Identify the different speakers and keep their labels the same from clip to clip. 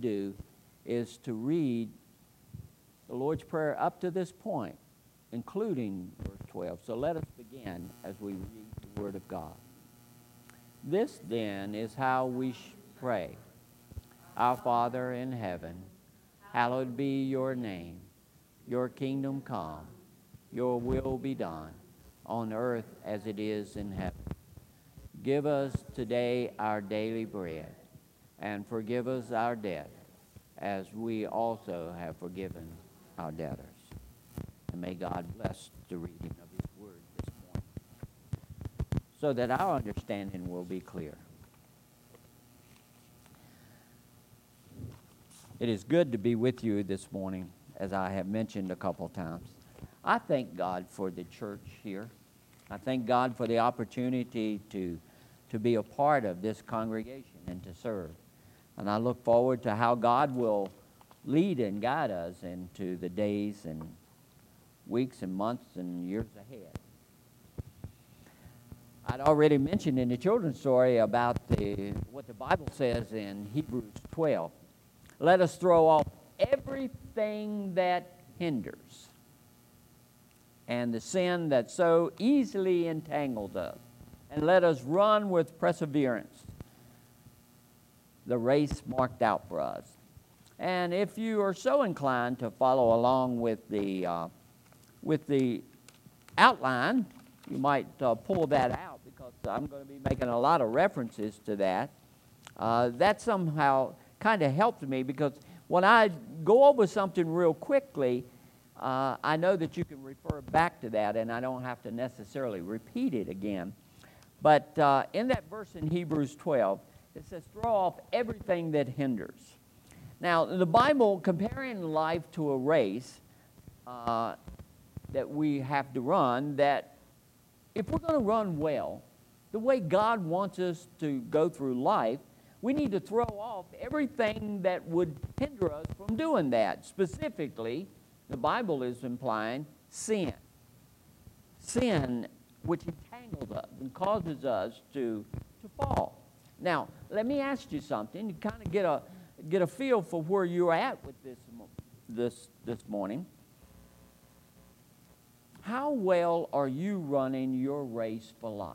Speaker 1: do is to read the Lord's Prayer up to this point, including verse 12. So let us begin as we read the Word of God. This then is how we pray. Our Father in heaven, hallowed be your name. Your kingdom come, your will be done, on earth as it is in heaven. Give us today our daily bread, and forgive us our debt, as we also have forgiven our debtors. And may God bless the reading of His Word this morning, so that our understanding will be clear. It is good to be with you this morning, as I have mentioned a couple times. I thank God for the church here. I thank God for the opportunity to be a part of this congregation and to serve. And I look forward to how God will lead and guide us into the days and weeks and months and years ahead. I'd already mentioned in the children's story about what the Bible says in Hebrews 12. Let us throw off everything that hinders and the sin that so easily entangles us, and let us run with perseverance the race marked out for us. And if you are so inclined to follow along with the outline, you might pull that out, because I'm going to be making a lot of references to that. That somehow kind of helps me, because when I go over something real quickly, I know that you can refer back to that, and I don't have to necessarily repeat it again. But in that verse in Hebrews 12, it says, throw off everything that hinders. Now, the Bible, comparing life to a race that we have to run, that if we're going to run well, the way God wants us to go through life, we need to throw off everything that would hinder us from doing that. Specifically, the Bible is implying sin. Sin which entangles us and causes us to fall. Now, let me ask you something. You kind of get a feel for where you're at with this morning. How well are you running your race for life?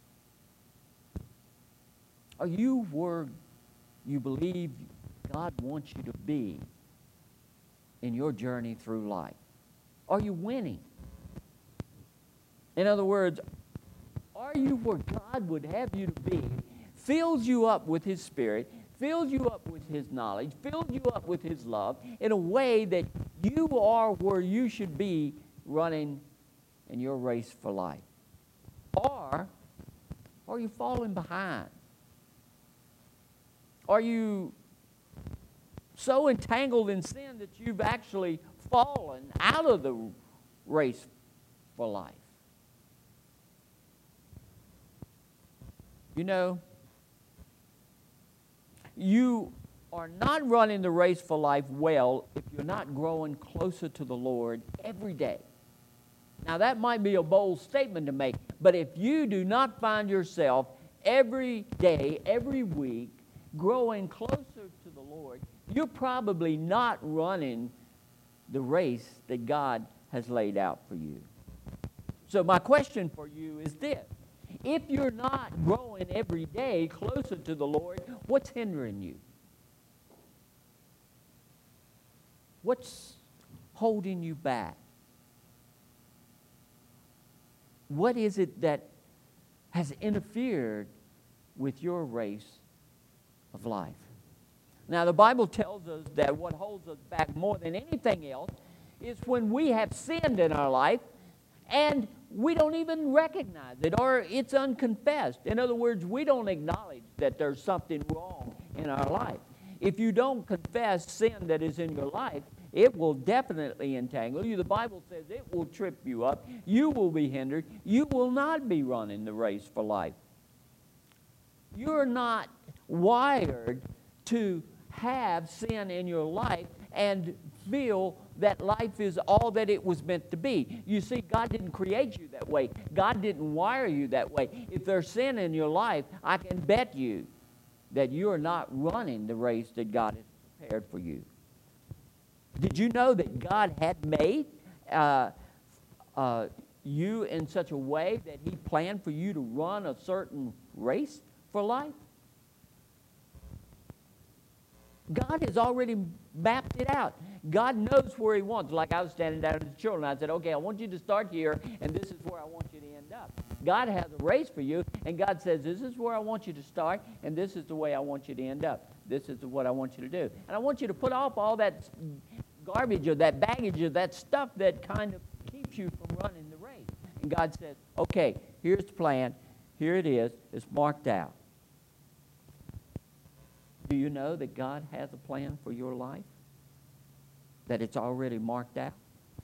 Speaker 1: Are you where you believe God wants you to be in your journey through life? Are you winning? In other words, are you where God would have you to be, fills you up with His Spirit, fills you up with His knowledge, fills you up with His love, in a way that you are where you should be running in your race for life? Or are you falling behind? Are you so entangled in sin that you've actually fallen out of the race for life? You know, you are not running the race for life well if you're not growing closer to the Lord every day. Now, that might be a bold statement to make, but if you do not find yourself every day, every week, growing closer to the Lord, you're probably not running the race that God has laid out for you. So my question for you is this. If you're not growing every day closer to the Lord, what's hindering you? What's holding you back? What is it that has interfered with your race of life? Now, the Bible tells us that what holds us back more than anything else is when we have sinned in our life and we don't even recognize it, or it's unconfessed. In other words, we don't acknowledge that there's something wrong in our life. If you don't confess sin that is in your life, it will definitely entangle you. The Bible says it will trip you up. You will be hindered. You will not be running the race for life. You're not wired to have sin in your life and feel that life is all that it was meant to be. You see, God didn't create you that way. God didn't wire you that way. If there's sin in your life, I can bet you that you're not running the race that God has prepared for you. Did you know that God had made you in such a way that He planned for you to run a certain race for life? God has already mapped it out. God knows where He wants. Like I was standing down with the children, I said, okay, I want you to start here, and this is where I want you to end up. God has a race for you, and God says, this is where I want you to start, and this is the way I want you to end up. This is what I want you to do. And I want you to put off all that garbage or that baggage or that stuff that kind of keeps you from running the race. And God says, okay, here's the plan. Here it is. It's marked out. Do you know that God has a plan for your life? That it's already marked out?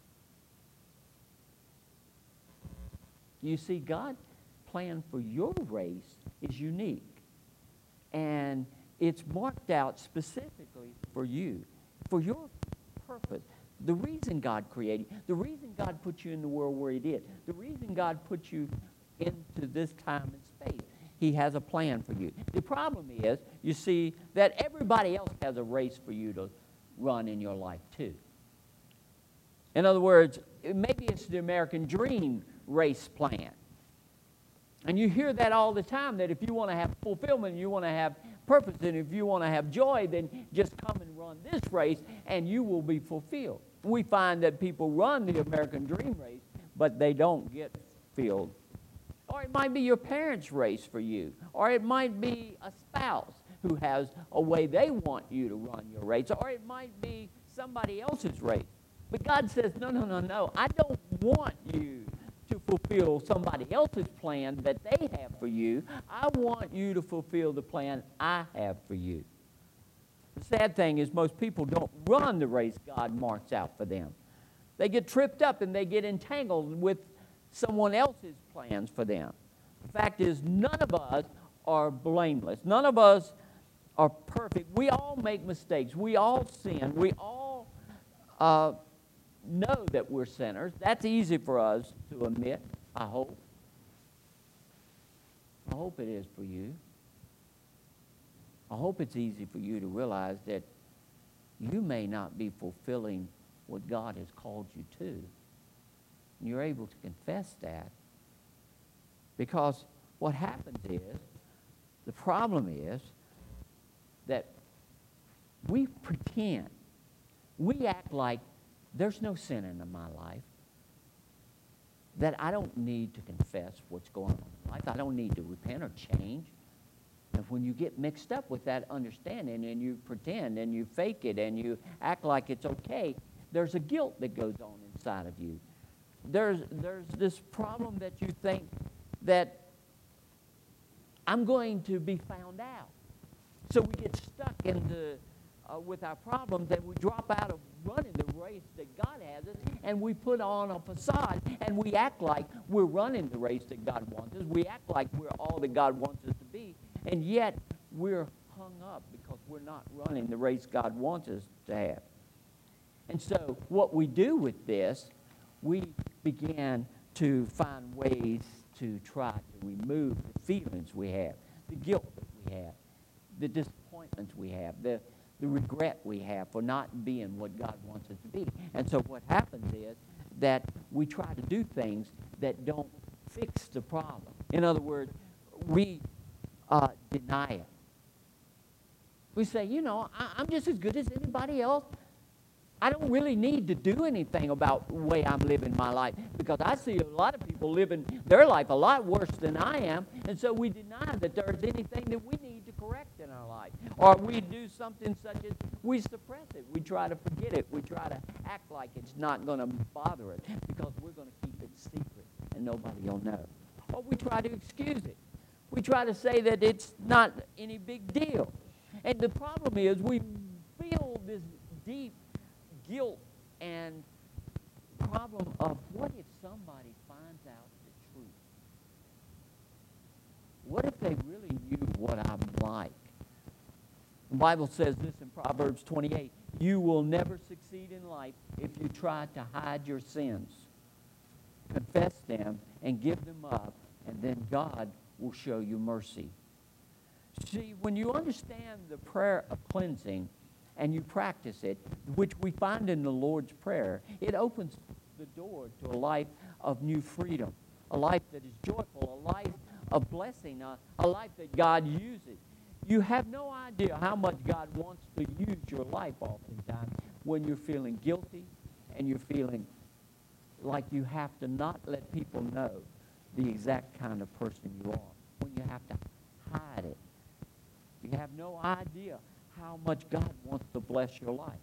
Speaker 1: You see, God's plan for your race is unique. And it's marked out specifically for you, for your purpose. The reason God created you, the reason God put you in the world where He did, the reason God put you into this time and space. He has a plan for you. The problem is, you see, that everybody else has a race for you to run in your life too. In other words, maybe it's the American Dream race plan. And you hear that all the time, that if you want to have fulfillment, you want to have purpose, and if you want to have joy, then just come and run this race and you will be fulfilled. We find that people run the American Dream race, but they don't get fulfilled. Or it might be your parents' race for you. Or it might be a spouse who has a way they want you to run your race. Or it might be somebody else's race. But God says, no, no, no, no. I don't want you to fulfill somebody else's plan that they have for you. I want you to fulfill the plan I have for you. The sad thing is most people don't run the race God marks out for them. They get tripped up and they get entangled with someone else's plans for them. The fact is, none of us are blameless. None of us are perfect. We all make mistakes. We all sin. We all know that we're sinners. That's easy for us to admit, I hope. I hope it is for you. I hope it's easy for you to realize that you may not be fulfilling what God has called you to. And you're able to confess that. Because what happens is, the problem is that we pretend, we act like there's no sin in my life, that I don't need to confess what's going on in life. I don't need to repent or change. And when you get mixed up with that understanding and you pretend and you fake it and you act like it's okay, there's a guilt that goes on inside of you. There's this problem that you think that I'm going to be found out. So we get stuck with our problems and we drop out of running the race that God has us, and we put on a facade and we act like we're running the race that God wants us. We act like we're all that God wants us to be, and yet we're hung up because we're not running the race God wants us to have. And so what we do with this, we begin to find ways to try to remove the feelings we have, the guilt that we have, the disappointments we have, the regret we have for not being what God wants us to be. And so what happens is that we try to do things that don't fix the problem. In other words, we deny it. We say, you know, I'm just as good as anybody else. I don't really need to do anything about the way I'm living my life, because I see a lot of people living their life a lot worse than I am, and so we deny that there's anything that we need to correct in our life. Or we do something such as we suppress it. We try to forget it. We try to act like it's not going to bother us because we're going to keep it secret and nobody will know. Or we try to excuse it. We try to say that it's not any big deal. And the problem is we feel this deep guilt and problem of what if somebody finds out the truth? What if they really knew what I'm like? The Bible says this in Proverbs 28, you will never succeed in life if you try to hide your sins. Confess them and give them up, and then God will show you mercy. See, when you understand the prayer of cleansing and you practice it, which we find in the Lord's Prayer, it opens the door to a life of new freedom, a life that is joyful, a life of blessing, a life that God uses. You have no idea how much God wants to use your life oftentimes when you're feeling guilty and you're feeling like you have to not let people know the exact kind of person you are, when you have to hide it. You have no idea how much God wants to bless your life.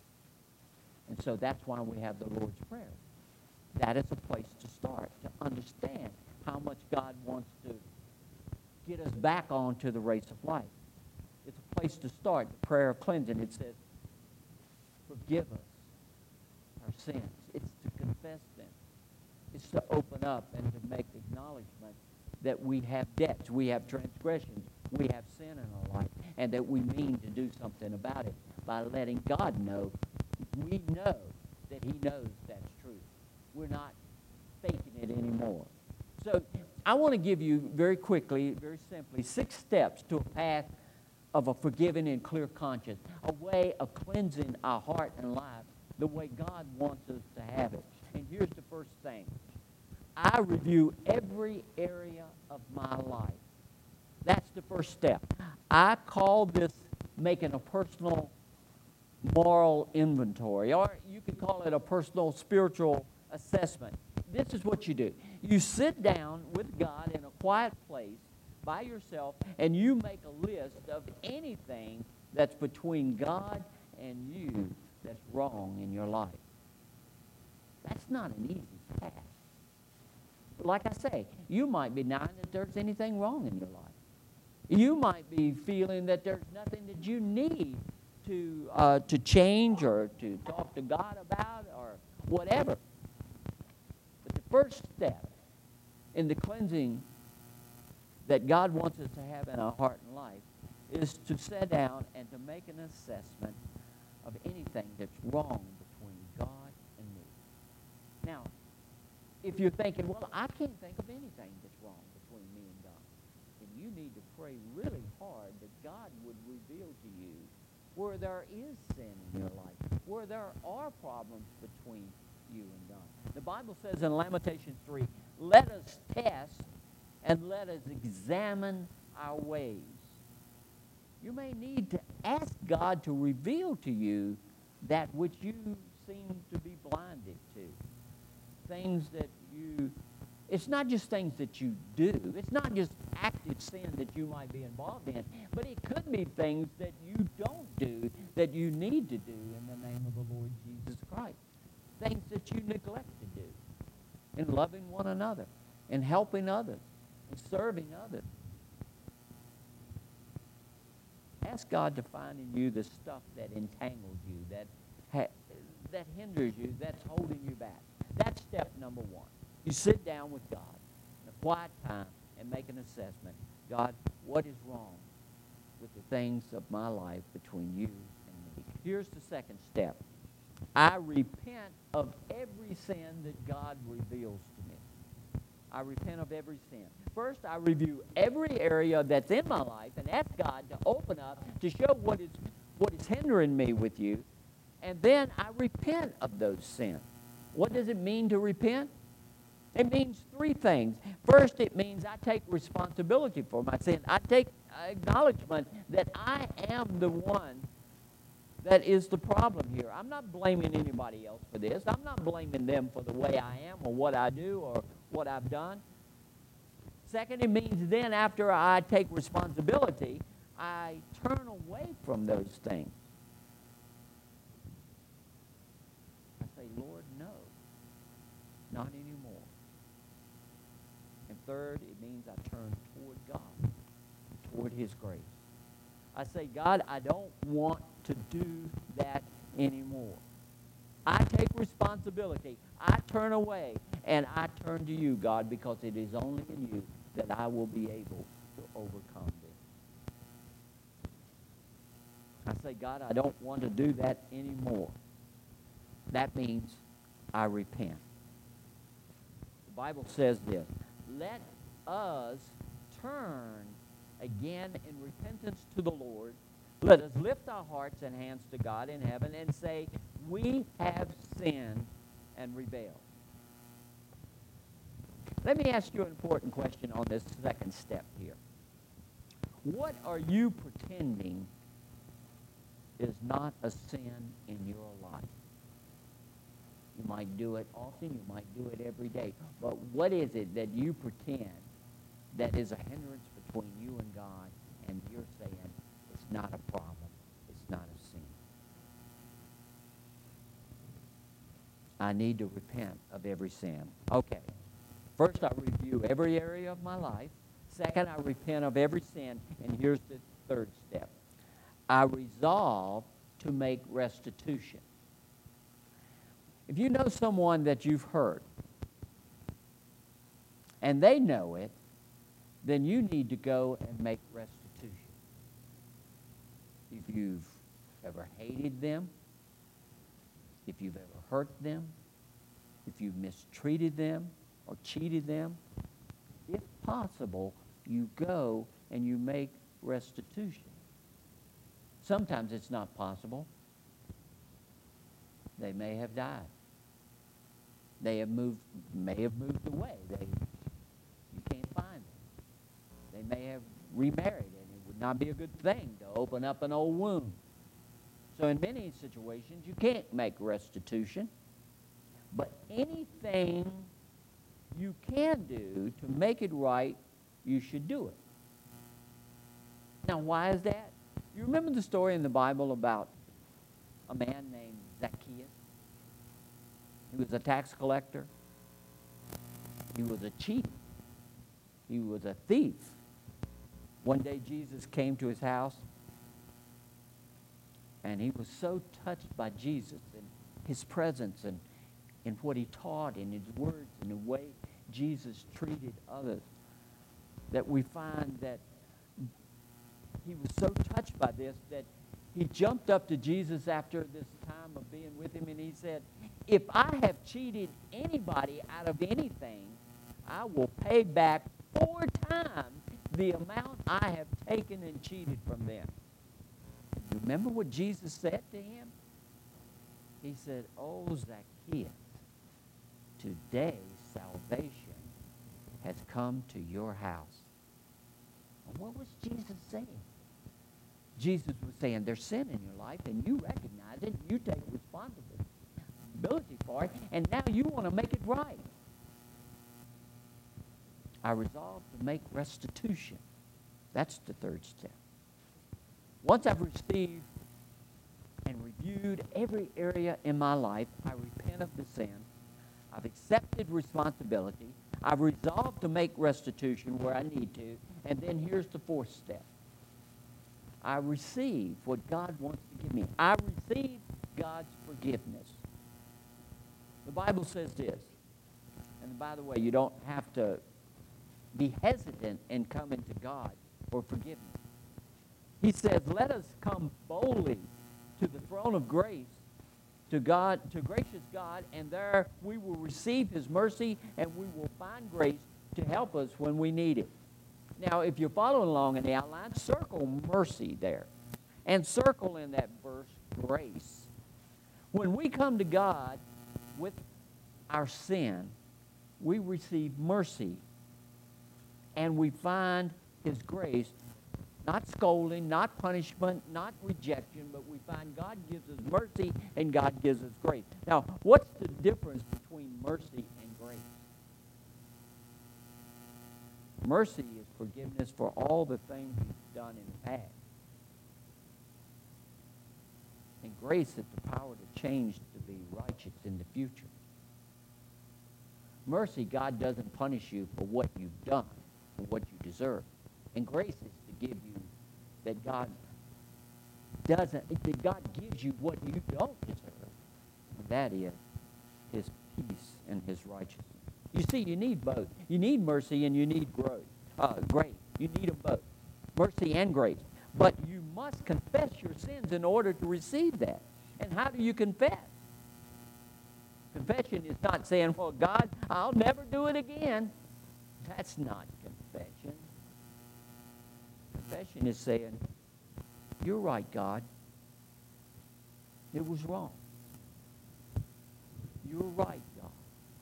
Speaker 1: And so that's why we have the Lord's Prayer. That is a place to start, to understand how much God wants to get us back onto the race of life. It's a place to start, the prayer of cleansing. It says, forgive us our sins. It's to confess them. It's to open up and to make acknowledgement that we have debts, we have transgressions, we have sin in our life, and that we mean to do something about it by letting God know. We know that he knows that's true. We're not faking it anymore. So I want to give you very quickly, very simply, 6 steps to a path of a forgiving and clear conscience, a way of cleansing our heart and life the way God wants us to have it. And here's the first thing. I review every area of my life. That's the first step. I call this making a personal moral inventory, or you could call it a personal spiritual assessment. This is what you do. You sit down with God in a quiet place by yourself, and you make a list of anything that's between God and you that's wrong in your life. That's not an easy task. Like I say, you might be denying that there's anything wrong in your life. You might be feeling that there's nothing that you need to change or to talk to God about or whatever. But the first step in the cleansing that God wants us to have in our heart and life is to sit down and to make an assessment of anything that's wrong between God and me. Now, if you're thinking, well, I can't think of anything that's wrong between me and God, then you need to pray really hard that God would reveal to you where there is sin in your life, where there are problems between you and God. The Bible says in Lamentations 3, let us test and let us examine our ways. You may need to ask God to reveal to you that which you seem to be blinded to. Things that it's not just things that you do. It's not just active sin that you might be involved in, but it could be things that you don't do that you need to do in the name of the Lord Jesus Christ. Things that you neglect to do in loving one another, in helping others, in serving others. Ask God to find in you the stuff that entangles you, that hinders you, that's holding you back. That's step number 1. You sit down with God in a quiet time and make an assessment. God, what is wrong with the things of my life between you and me? Here's the second step. I repent of every sin that God reveals to me. I repent of every sin. First, I review every area that's in my life and ask God to open up to show what is hindering me with you. And then I repent of those sins. What does it mean to repent? It means 3 things. First, it means I take responsibility for my sin. I take acknowledgement that I am the one that is the problem here. I'm not blaming anybody else for this. I'm not blaming them for the way I am or what I do or what I've done. Second, it means then after I take responsibility, I turn away from those things. I say, Lord, no, not anymore. And third, it means I turn toward God, toward His grace. I say, God, I don't want to do that anymore. I take responsibility. I turn away, and I turn to you, God, because it is only in you that I will be able to overcome this. I say, God, I don't want to do that anymore. That means I repent. The Bible says this, let us turn again in repentance to the Lord, Let us lift our hearts and hands to God in heaven and say, we have sinned and rebelled. Let me ask you an important question on this second step here. What are you pretending is not a sin in your life? You might do it often, you might do it every day, but what is it that you pretend that is a hindrance between you and God, and you're saying it's not a problem, it's not a sin? I need to repent of every sin. Okay. First, I review every area of my life. Second, I repent of every sin. And here's the third step. I resolve to make restitution. If you know someone that you've hurt, and they know it, then you need to go and make restitution. If you've ever hated them, if you've ever hurt them, if you've mistreated them or cheated them, if possible, you go and you make restitution. Sometimes it's not possible. They may have died. They may have moved away. You can't find them. They may have remarried, and it would not be a good thing to open up an old wound. So in many situations, you can't make restitution. But anything you can do to make it right, you should do it. Now, why is that? You remember the story in the Bible about a man named Zacchaeus? He was a tax collector. He was a cheat. He was a thief. One day Jesus came to his house, and he was so touched by Jesus and his presence and what he taught and his words and the way Jesus treated others, that we find that he was so touched by this that he jumped up to Jesus after this time of being with him, and he said, if I have cheated anybody out of anything, I will pay back 4 times the amount I have taken and cheated from them. You remember what Jesus said to him? He said, oh, Zacchaeus, today salvation has come to your house. And what was Jesus saying? Jesus was saying there's sin in your life, and you recognize it, and you take responsibility for it, and now you want to make it right. I resolved to make restitution. That's the third step. Once I've received and reviewed every area in my life, I repent of the sin. I've accepted responsibility. I've resolved to make restitution where I need to. And then here's the fourth step. I receive what God wants to give me. I receive God's forgiveness. The Bible says this. And by the way, you don't have to be hesitant in coming to God for forgiveness. He says, let us come boldly to the throne of grace, to God, to gracious God, and there we will receive his mercy, and we will find grace to help us when we need it. Now, if you're following along in the outline, circle mercy there, and circle in that verse grace. When we come to God with our sin, we receive mercy, and we find his grace. Not scolding, not punishment, not rejection, but we find God gives us mercy and God gives us grace. Now, what's the difference between mercy and grace? Mercy is forgiveness for all the things you've done in the past. And grace is the power to change to be righteous in the future. Mercy, God doesn't punish you for what you've done, for what you deserve. And grace is to give you that God gives you what you don't deserve. And that is his peace and his righteousness. You see, you need both. You need mercy and you need grace. You need them both, mercy and grace. But you must confess your sins in order to receive that. And how do you confess? Confession is not saying, well, God, I'll never do it again. That's not confession. Confession is saying, You're right, God. It was wrong. You're right, God.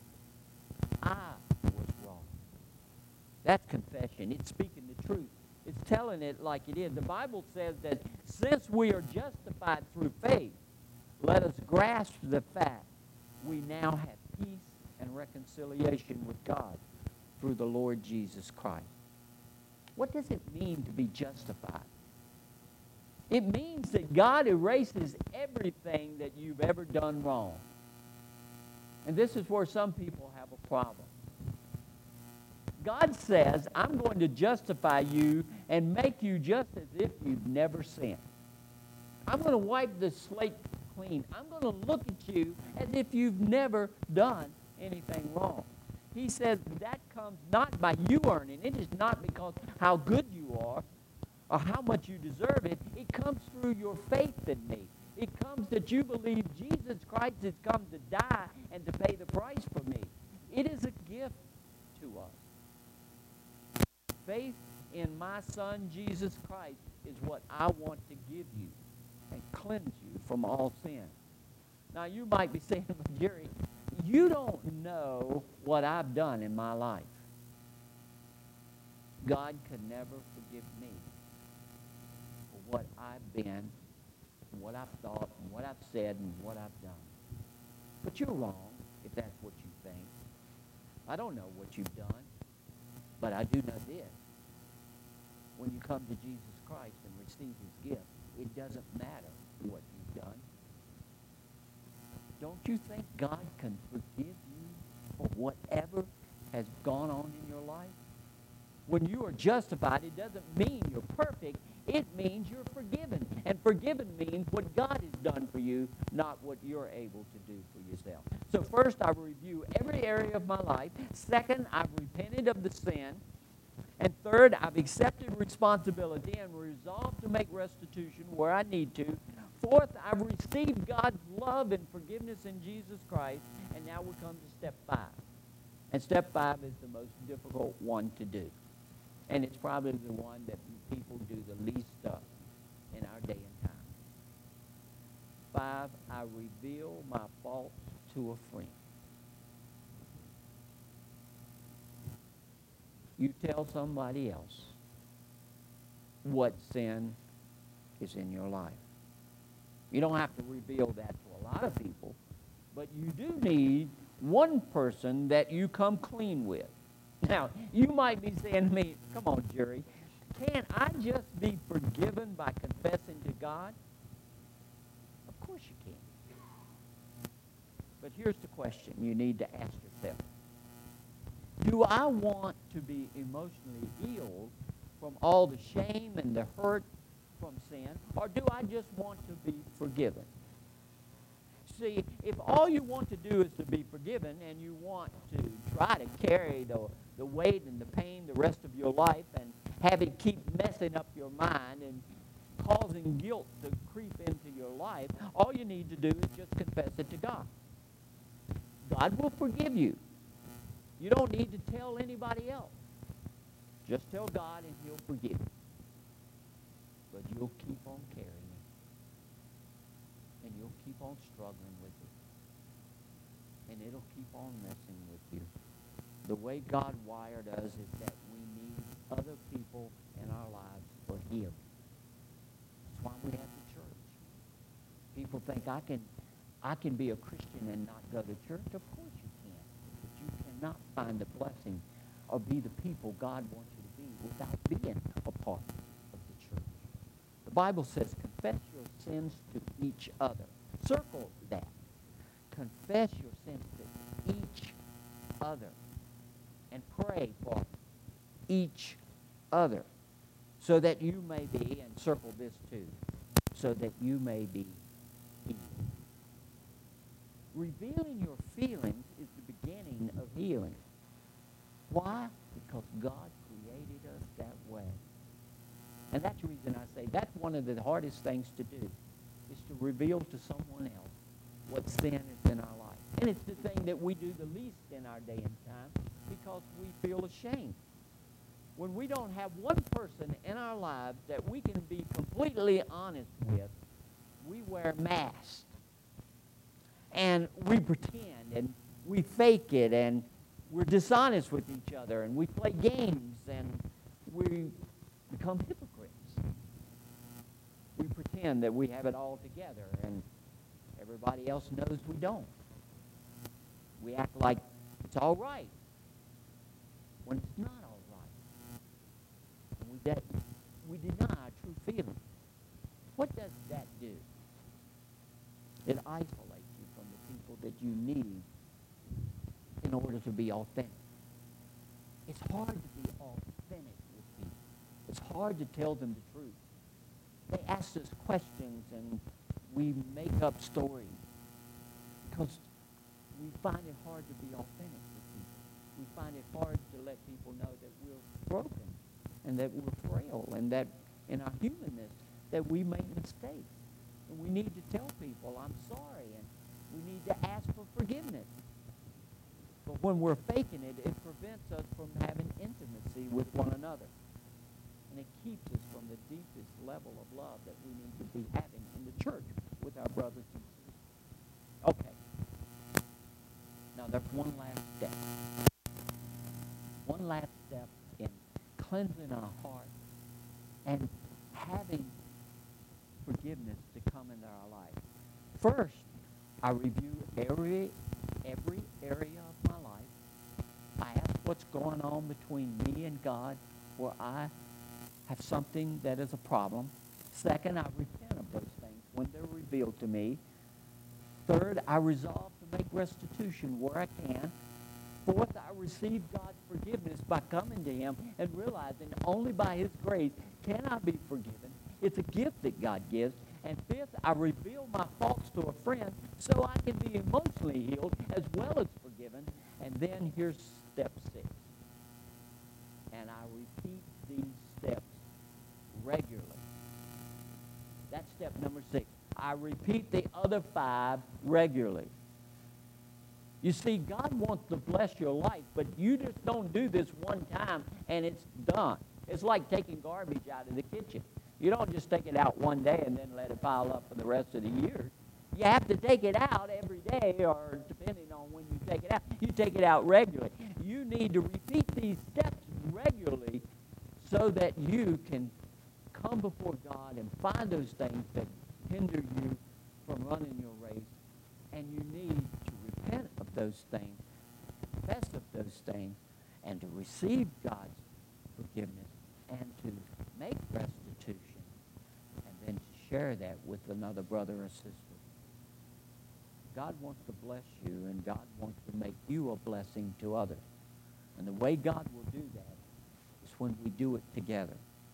Speaker 1: I was wrong. That's confession. It's speaking the truth. It's telling it like it is. The Bible says that since we are justified through faith, let us grasp the fact we now have peace and reconciliation with God through the Lord Jesus Christ. What does it mean to be justified? It means that God erases everything that you've ever done wrong. And this is where some people have a problem. God says, I'm going to justify you and make you just as if you've never sinned. I'm going to wipe the slate clean. I'm going to look at you as if you've never done anything wrong. He says that comes not by you earning. It is not because how good you are or how much you deserve it. It comes through your faith in me. It comes that you believe Jesus Christ has come to die and to pay the price for me. It is a gift to us. Faith in my Son, Jesus Christ, is what I want to give you and cleanse you from all sin. Now, you might be saying, Jerry, you don't know what I've done in my life. God could never forgive me for what I've been, what I've thought, and what I've said, and what I've done. But you're wrong if that's what you think. I don't know what you've done, but I do know this. When you come to Jesus Christ and receive his gift, it doesn't matter what you've done. Don't you think God can forgive you for whatever has gone on in your life? When you are justified, it doesn't mean you're perfect. It means you're forgiven. And forgiven means what God has done for you, not what you're able to do for yourself. So first, I review every area of my life. Second, I've repented of the sin. And third, I've accepted responsibility and resolved to make restitution where I need to. Fourth, I've received God's love and forgiveness in Jesus Christ. And now we come to step 5. And step 5 is the most difficult one to do. And it's probably the one that people do the least of in our day and time. 5, I reveal my faults to a friend. You tell somebody else what sin is in your life. You don't have to reveal that to a lot of people, but you do need one person that you come clean with. Now, you might be saying to me, come on, Jerry, can't I just be forgiven by confessing to God? Of course you can. But here's the question you need to ask yourself. Do I want to be emotionally healed from all the shame and the hurt from sin, or do I just want to be forgiven? See, if all you want to do is to be forgiven and you want to try to carry the weight and the pain the rest of your life and have it keep messing up your mind and causing guilt to creep into your life, all you need to do is just confess it to God. God will forgive you. You don't need to tell anybody else. Just tell God and he'll forgive you. But you'll keep on carrying it. And you'll keep on struggling with it. And it'll keep on messing with you. The way God wired us is that we need other people in our lives for healing. That's why we have the church. People think I can be a Christian and not go to church. Of course you can. But you cannot find the blessing or be the people God wants you to be without being a part of the church. The Bible says, confess your sins to each other. Circle that. Confess your sins to each other. And pray for each other so that you may be, and circle this too, so that you may be healed. Revealing your feelings is the beginning of healing. Why? Because God created us that way. And that's the reason I say that's one of the hardest things to do, is to reveal to someone else what sin is in our life. And it's the thing that we do the least in our day and time because we feel ashamed. when we don't have one person in our lives that we can be completely honest with, we wear masks. And we pretend, and we fake it, and we're dishonest with each other, and we play games, and we become hypocrites. We pretend that we have it all together, and everybody else knows we don't. We act like it's all right when it's not all right. And we deny our true feelings. What does that do? It isolates you from the people that you need in order to be authentic. It's hard to be authentic with people. It's hard to tell them the truth. They ask us questions and we make up stories because we find it hard to be authentic with people. We find it hard to let people know that we're broken and that we're frail and that in our humanness that we make mistakes. And we need to tell people, I'm sorry, and we need to ask for forgiveness. But when we're faking it, it prevents us from having intimacy with one another. And it keeps us from the deepest level of love that we need to be having in the church with our brothers and sisters. Okay. Now, there's one last step. One last step in cleansing our heart and having forgiveness to come into our life. First, I review every area of my life. I ask what's going on between me and God where I have something that is a problem. Second, I repent of those things when they're revealed to me. Third, I resolve to make restitution where I can. Fourth, I receive God's forgiveness by coming to him and realizing only by his grace can I be forgiven. It's a gift that God gives. And fifth, I reveal my faults to a friend so I can be emotionally healed as well as forgiven. And then here's step 6. And I repeat these steps regularly. That's step number 6. I repeat the other 5 regularly. You see, God wants to bless your life, but you just don't do this one time and it's done. It's like taking garbage out of the kitchen. You don't just take it out one day and then let it pile up for the rest of the year. You have to take it out every day, or depending on when you take it out, you take it out regularly. You need to repeat these steps regularly so that you can come before God and find those things that hinder you from running your race. And you need to repent of those things, confess of those things, and to receive God's forgiveness and to make restitution, and then to share that with another brother or sister. God wants to bless you, and God wants to make you a blessing to others. And the way God will do that is when we do it together.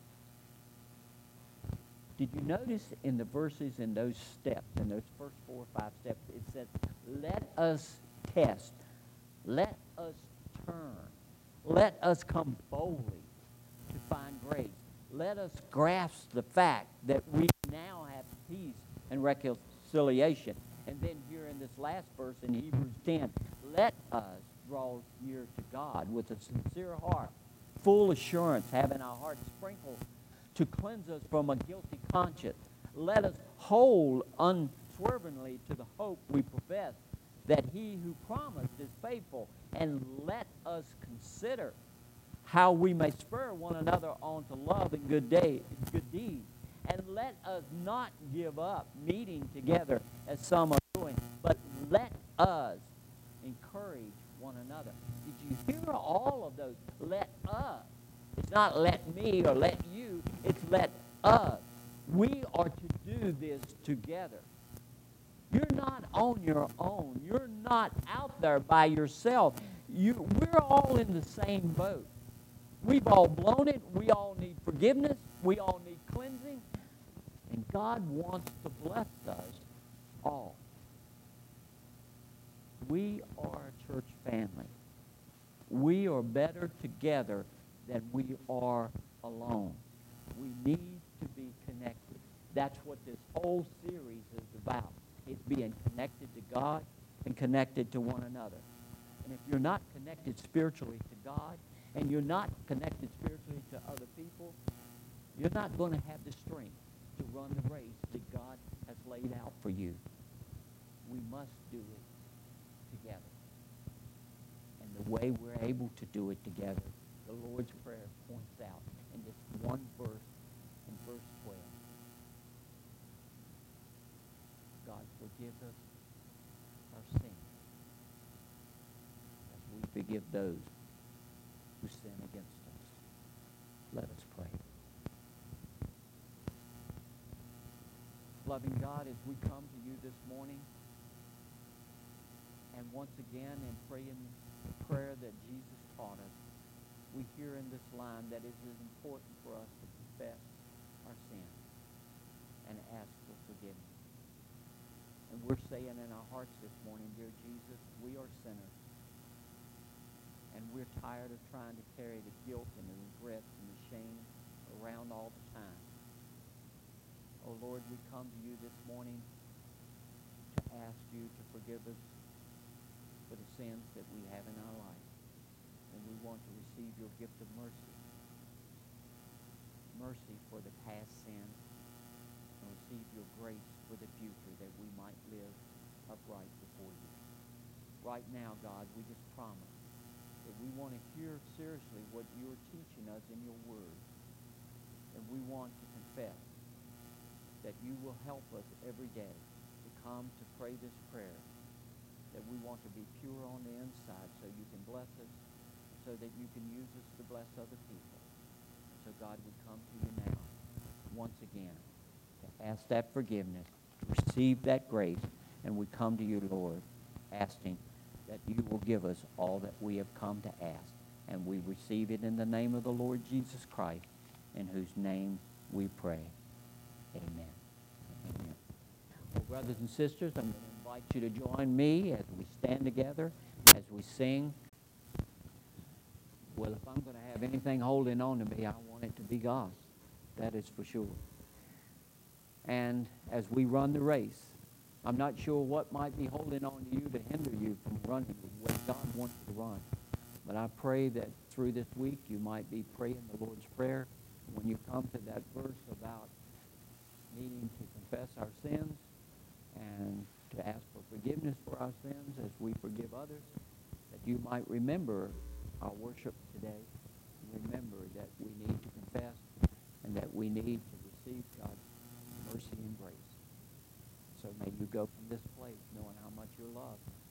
Speaker 1: Did you notice in the verses in those steps, in those first 4 or 5 steps, it says, let us test, let us turn, let us come boldly to find grace. Let us grasp the fact that we now have peace and reconciliation. And then here in this last verse in Hebrews 10, let us draw near to God with a sincere heart, full assurance, having our hearts sprinkled to cleanse us from a guilty conscience. Let us hold unswervingly to the hope we profess, that he who promised is faithful. And let us consider how we may spur one another on to love and good deeds. And let us not give up meeting together as some are doing, but let us encourage one another. Did you hear all of those? Let us. It's not let me or let you. It's let us. We are to do this together. You're not on your own. You're not out there by yourself. We're all in the same boat. We've all blown it. We all need forgiveness. We all need cleansing. And God wants to bless us all. We are a church family. We are better together than we are alone. We need to be connected. That's what this whole series is about. It's being connected to God and connected to one another. And if you're not connected spiritually to God, and you're not connected spiritually to other people, you're not going to have the strength to run the race that God has laid out for you. We must do it together. And the way we're able to do it together, the Lord's Prayer points out in this one verse, in verse 12. God, forgive us our sins as we forgive those who sin against us. Let us pray. Loving God, as we come to you this morning, and once again in praying the prayer that Jesus taught us, we hear in this line that it is important for us to confess our sins and ask for forgiveness. And we're saying in our hearts this morning, dear Jesus, we are sinners. And we're tired of trying to carry the guilt and the regrets and the shame around all the time. Oh Lord, we come to you this morning to ask you to forgive us for the sins that we have in our life. And we want to receive your gift of mercy. Mercy for the past sins, and receive your grace for the future, that we might live upright before you. Right now, God, we just promise that we want to hear seriously what you're teaching us in your word. And we want to confess that you will help us every day to come to pray this prayer, that we want to be pure on the inside so you can bless us, so that you can use us to bless other people. So God, we come to you now, once again, to ask that forgiveness, receive that grace, and we come to you, Lord, asking that you will give us all that we have come to ask. And we receive it in the name of the Lord Jesus Christ, in whose name we pray. Amen. Amen. Well, brothers and sisters, I'm going to invite you to join me as we stand together, as we sing. Well, if I'm going to have anything holding on to me, I want it to be God. That is for sure. And as we run the race, I'm not sure what might be holding on to you to hinder you from running the way God wants you to run. But I pray that through this week you might be praying the Lord's Prayer. When you come to that verse about needing to confess our sins and to ask for forgiveness for our sins as we forgive others, that you might remember our worship today. Remember that we need to confess and that we need to receive God's mercy and grace. So may you go from this place knowing how much you're loved